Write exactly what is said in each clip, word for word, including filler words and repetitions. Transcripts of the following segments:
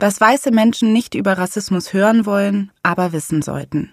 Was weiße Menschen nicht über Rassismus hören wollen, aber wissen sollten.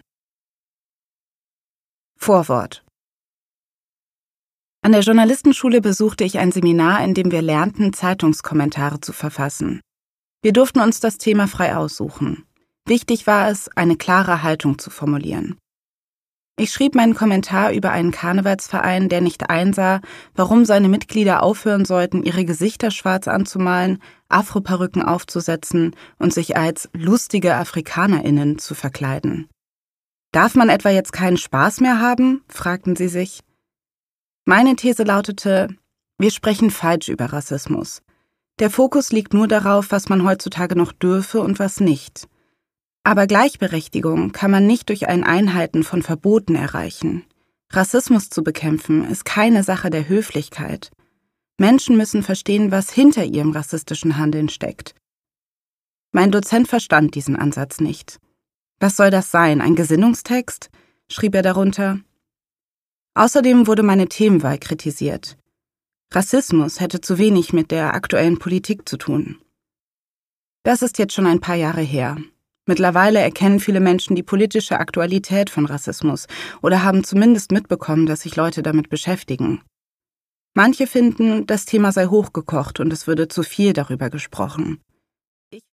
Vorwort. An der Journalistenschule besuchte ich ein Seminar, in dem wir lernten, Zeitungskommentare zu verfassen. Wir durften uns das Thema frei aussuchen. Wichtig war es, eine klare Haltung zu formulieren. Ich schrieb meinen Kommentar über einen Karnevalsverein, der nicht einsah, warum seine Mitglieder aufhören sollten, ihre Gesichter schwarz anzumalen, Afroperücken aufzusetzen und sich als lustige AfrikanerInnen zu verkleiden. »Darf man etwa jetzt keinen Spaß mehr haben?« fragten sie sich. Meine These lautete, wir sprechen falsch über Rassismus. Der Fokus liegt nur darauf, was man heutzutage noch dürfe und was nicht. Aber Gleichberechtigung kann man nicht durch ein Einhalten von Verboten erreichen. Rassismus zu bekämpfen ist keine Sache der Höflichkeit. Menschen müssen verstehen, was hinter ihrem rassistischen Handeln steckt. Mein Dozent verstand diesen Ansatz nicht. Was soll das sein, ein Gesinnungstext? Schrieb er darunter. Außerdem wurde meine Themenwahl kritisiert. Rassismus hätte zu wenig mit der aktuellen Politik zu tun. Das ist jetzt schon ein paar Jahre her. Mittlerweile erkennen viele Menschen die politische Aktualität von Rassismus oder haben zumindest mitbekommen, dass sich Leute damit beschäftigen. Manche finden, das Thema sei hochgekocht und es würde zu viel darüber gesprochen.